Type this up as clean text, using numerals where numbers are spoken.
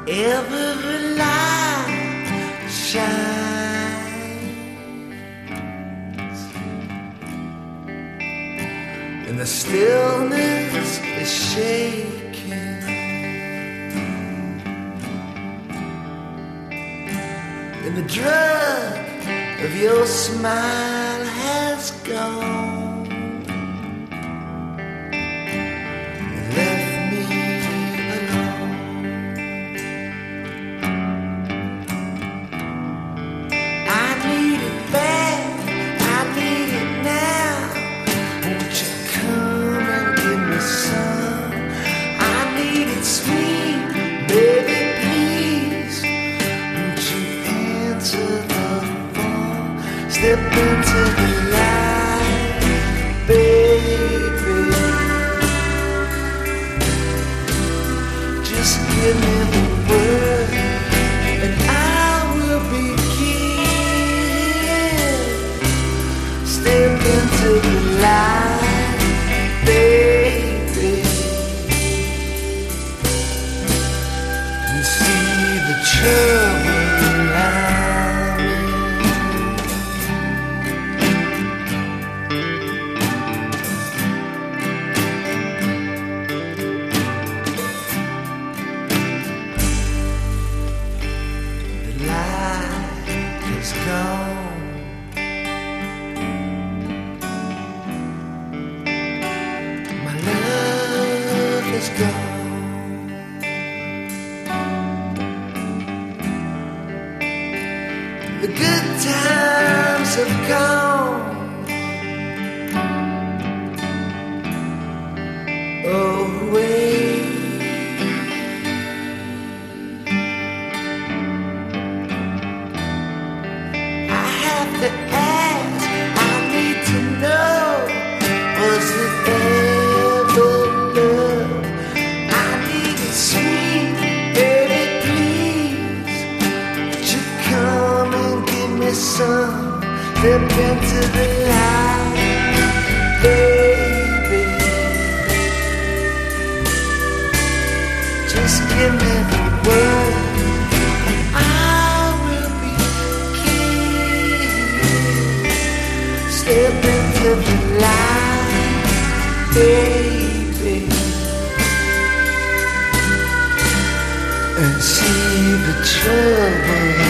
every light shines, and the stillness is shaking, and the drug of your smile has gone. Step into the light, baby. Just give me the word, and I will begin. Step into the light, baby, and see the trouble line. Gone. My love is gone. The good times have gone away. To ask, I need to know, was it ever love? I need it sweet, baby, please. Would you come and give me some? Step into the light, baby. Just give me the word. Step into the light, baby, and see the trouble.